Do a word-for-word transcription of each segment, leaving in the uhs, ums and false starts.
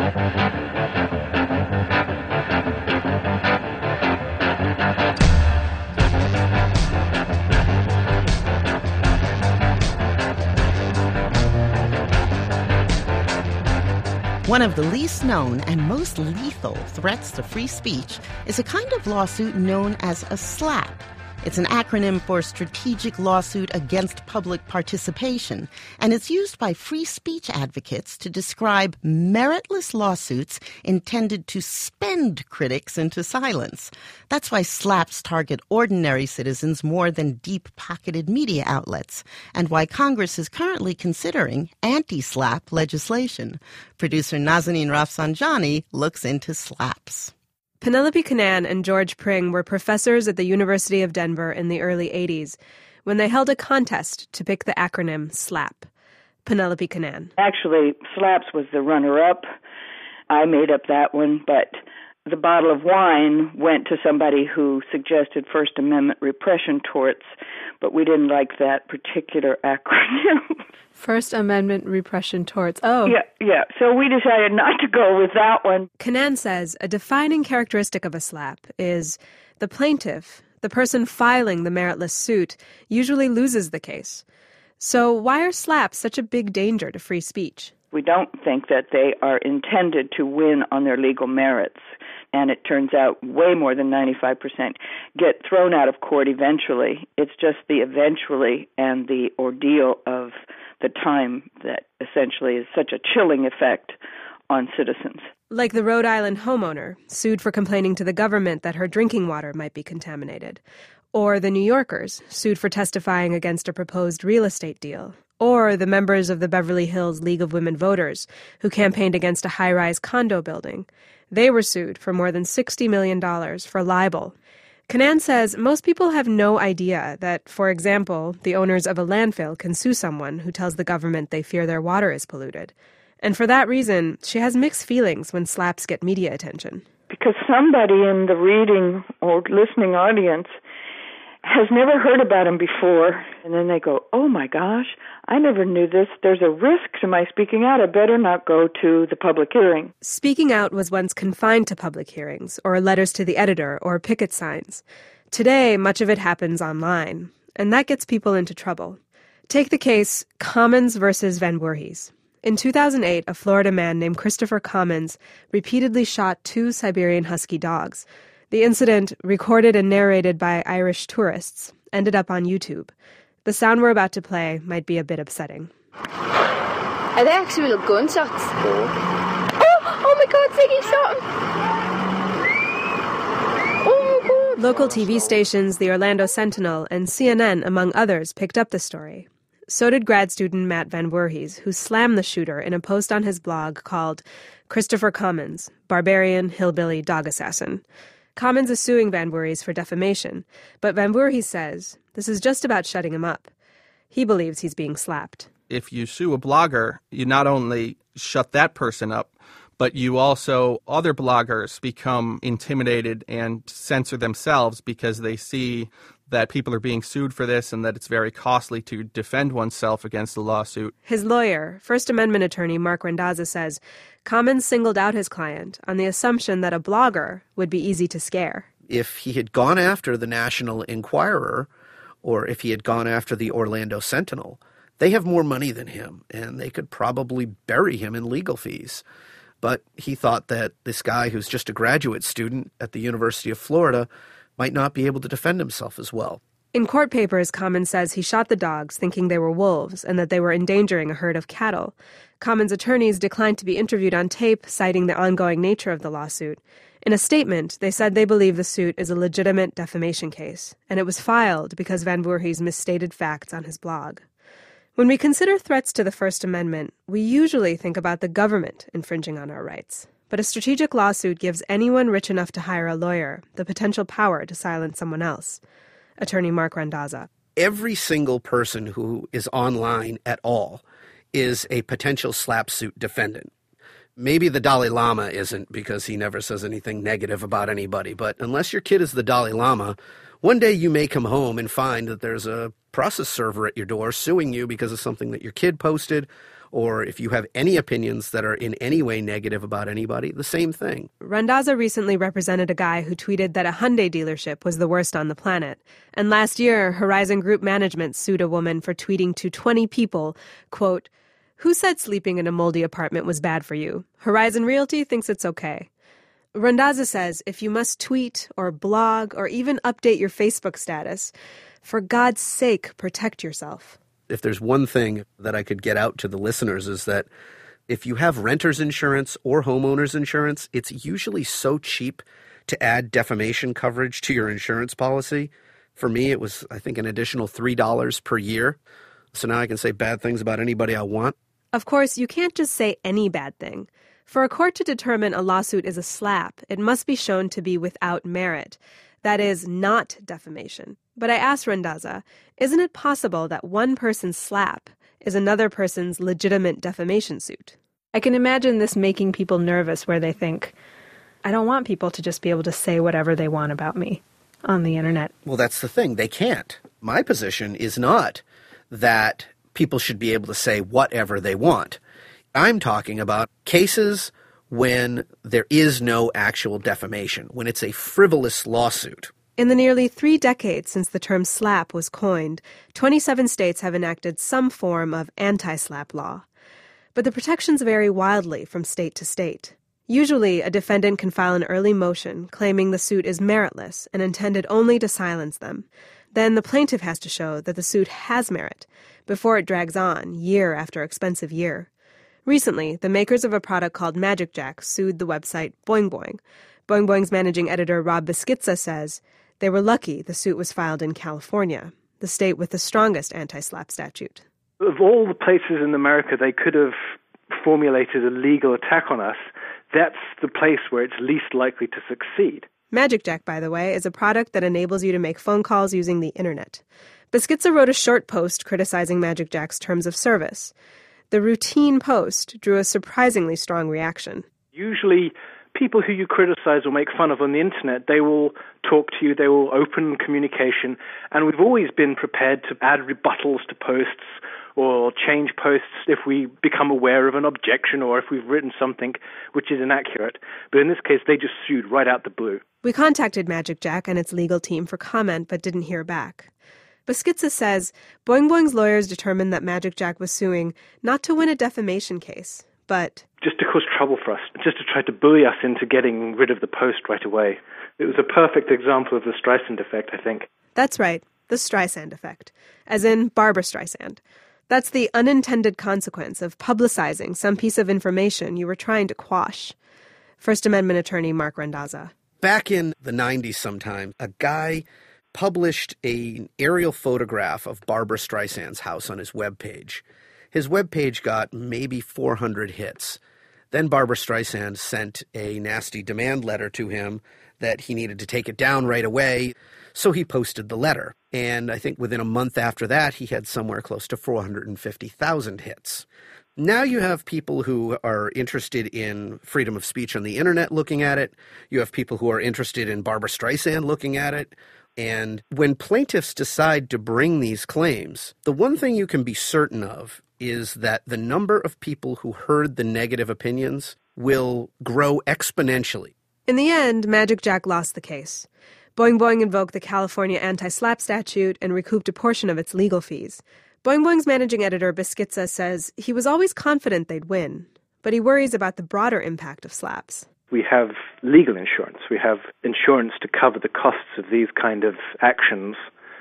One of the least known and most lethal threats to free speech is a kind of lawsuit known as a SLAPP. It's an acronym for Strategic Lawsuit Against Public Participation, and it's used by free speech advocates to describe meritless lawsuits intended to spend critics into silence. That's why SLAPPs target ordinary citizens more than deep-pocketed media outlets, and why Congress is currently considering anti-SLAPP legislation. Producer Nazanin Rafsanjani looks into SLAPPs. Penelope Cannan and George Pring were professors at the University of Denver in the early eighties when they held a contest to pick the acronym SLAPP. Penelope Cannan. Actually, SLAPPs was the runner-up. I made up that one, but the bottle of wine went to somebody who suggested First Amendment repression torts, but we didn't like that particular acronym. First Amendment repression torts. Oh. Yeah, yeah. So we decided not to go with that one. Cannan says a defining characteristic of a SLAPP is the plaintiff, the person filing the meritless suit, usually loses the case. So why are SLAPPs such a big danger to free speech? We don't think that they are intended to win on their legal merits. And it turns out way more than ninety-five percent get thrown out of court eventually. It's just the eventually and the ordeal of the time that essentially is such a chilling effect on citizens. Like the Rhode Island homeowner sued for complaining to the government that her drinking water might be contaminated. Or the New Yorkers sued for testifying against a proposed real estate deal. Or the members of the Beverly Hills League of Women Voters who campaigned against a high-rise condo building. They were sued for more than sixty million dollars for libel. Cannan says most people have no idea that, for example, the owners of a landfill can sue someone who tells the government they fear their water is polluted. And for that reason, she has mixed feelings when SLAPPs get media attention. Because somebody in the reading or listening audience has never heard about them before, and then they go, oh my gosh, I never knew this. There's a risk to my speaking out. I better not go to the public hearing. Speaking out was once confined to public hearings, or letters to the editor, or picket signs. Today, much of it happens online, and that gets people into trouble. Take the case Commons versus Van Voorhis. In two thousand eight, a Florida man named Christopher Commons repeatedly shot two Siberian Husky dogs. The incident, recorded and narrated by Irish tourists, ended up on YouTube. The sound we're about to play might be a bit upsetting. Are they actually little gunshots? Oh, oh my God, Ziggy shot him! Oh my God! Local T V stations, the Orlando Sentinel, and C N N, among others, picked up the story. So did grad student Matt Van Voorhis, who slammed the shooter in a post on his blog called Christopher Commons, Barbarian Hillbilly Dog Assassin. Commons is suing Van Voorhis for defamation, but Van Voorhis says this is just about shutting him up. He believes he's being slapped. If you sue a blogger, you not only shut that person up, but you also, other bloggers become intimidated and censor themselves because they see that people are being sued for this and that it's very costly to defend oneself against a lawsuit. His lawyer, First Amendment attorney Mark Randazza, says Commons singled out his client on the assumption that a blogger would be easy to scare. If he had gone after the National Enquirer, or if he had gone after the Orlando Sentinel, they have more money than him, and they could probably bury him in legal fees. But he thought that this guy who's just a graduate student at the University of Florida might not be able to defend himself as well. In court papers, Commons says he shot the dogs thinking they were wolves and that they were endangering a herd of cattle. Commons' attorneys declined to be interviewed on tape, citing the ongoing nature of the lawsuit. In a statement, they said they believe the suit is a legitimate defamation case, and it was filed because Van Voorhis misstated facts on his blog. When we consider threats to the First Amendment, we usually think about the government infringing on our rights. But a strategic lawsuit gives anyone rich enough to hire a lawyer the potential power to silence someone else. Attorney Mark Randazza. Every single person who is online at all is a potential SLAPP suit defendant. Maybe the Dalai Lama isn't because he never says anything negative about anybody, but unless your kid is the Dalai Lama One day you may come home and find that there's a process server at your door suing you because of something that your kid posted, or if you have any opinions that are in any way negative about anybody, the same thing. Randazza recently represented a guy who tweeted that a Hyundai dealership was the worst on the planet. And last year, Horizon Group Management sued a woman for tweeting to twenty people, quote, "Who said sleeping in a moldy apartment was bad for you? Horizon Realty thinks it's okay." Randazza says if you must tweet or blog or even update your Facebook status, for God's sake, protect yourself. If there's one thing that I could get out to the listeners is that if you have renter's insurance or homeowner's insurance, it's usually so cheap to add defamation coverage to your insurance policy. For me, it was, I think, an additional three dollars per year. So now I can say bad things about anybody I want. Of course, you can't just say any bad thing. For a court to determine a lawsuit is a slap, it must be shown to be without merit. That is, not defamation. But I asked Randazza, isn't it possible that one person's slap is another person's legitimate defamation suit? I can imagine this making people nervous where they think, I don't want people to just be able to say whatever they want about me on the internet. Well, that's the thing. They can't. My position is not that people should be able to say whatever they want. I'm talking about cases when there is no actual defamation, when it's a frivolous lawsuit. In the nearly three decades since the term slap was coined, twenty-seven states have enacted some form of anti-slap law. But the protections vary wildly from state to state. Usually, a defendant can file an early motion claiming the suit is meritless and intended only to silence them. Then the plaintiff has to show that the suit has merit before it drags on year after expensive year. Recently, the makers of a product called Magic Jack sued the website Boing Boing. Boing Boing's managing editor Rob Beschizza says they were lucky the suit was filed in California, the state with the strongest anti-slap statute. Of all the places in America they could have formulated a legal attack on us, that's the place where it's least likely to succeed. Magic Jack, by the way, is a product that enables you to make phone calls using the internet. Beschizza wrote a short post criticizing Magic Jack's terms of service. The routine post drew a surprisingly strong reaction. Usually, people who you criticize or make fun of on the internet, they will talk to you, they will open communication, and we've always been prepared to add rebuttals to posts or change posts if we become aware of an objection or if we've written something which is inaccurate. But in this case, they just sued right out the blue. We contacted Magic Jack and its legal team for comment but didn't hear back. Beschizza says Boing Boing's lawyers determined that Magic Jack was suing not to win a defamation case, but just to cause trouble for us, just to try to bully us into getting rid of the post right away. It was a perfect example of the Streisand effect, I think. That's right, the Streisand effect, as in Barbra Streisand. That's the unintended consequence of publicizing some piece of information you were trying to quash. First Amendment attorney Mark Randazza. Back in the nineties sometime, a guy published an aerial photograph of Barbra Streisand's house on his webpage. His webpage got maybe four hundred hits. Then Barbra Streisand sent a nasty demand letter to him that he needed to take it down right away, so he posted the letter. And I think within a month after that, he had somewhere close to four hundred fifty thousand hits. Now you have people who are interested in freedom of speech on the internet looking at it. You have people who are interested in Barbra Streisand looking at it. And when plaintiffs decide to bring these claims, the one thing you can be certain of is that the number of people who heard the negative opinions will grow exponentially. In the end, Magic Jack lost the case. Boing Boing invoked the California anti-slap statute and recouped a portion of its legal fees. Boing Boing's managing editor, Beschizza, says he was always confident they'd win, but he worries about the broader impact of slaps. We have legal insurance. We have insurance to cover the costs of these kind of actions.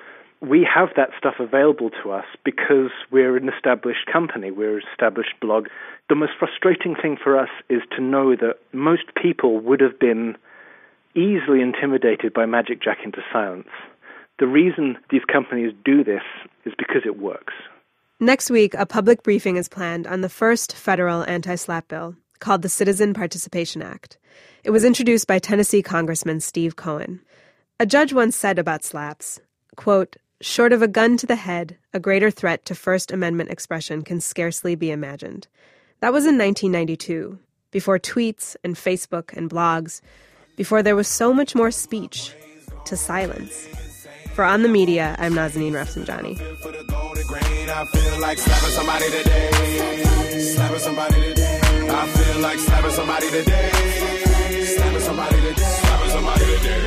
We have that stuff available to us because we're an established company. We're an established blog. The most frustrating thing for us is to know that most people would have been easily intimidated by Magic Jack into silence. The reason these companies do this is because it works. Next week, a public briefing is planned on the first federal anti-slap bill, called the Citizen Participation Act. It was introduced by Tennessee Congressman Steve Cohen. A judge once said about slaps, quote, "Short of a gun to the head, a greater threat to First Amendment expression can scarcely be imagined." That was in nineteen ninety-two, before tweets and Facebook and blogs, before there was so much more speech to silence. For On the Media, I'm Nazanin Rafsanjani. I feel like slapping somebody today. Slapping somebody today. I feel like slapping somebody today. Slapping somebody today. Slapping somebody today.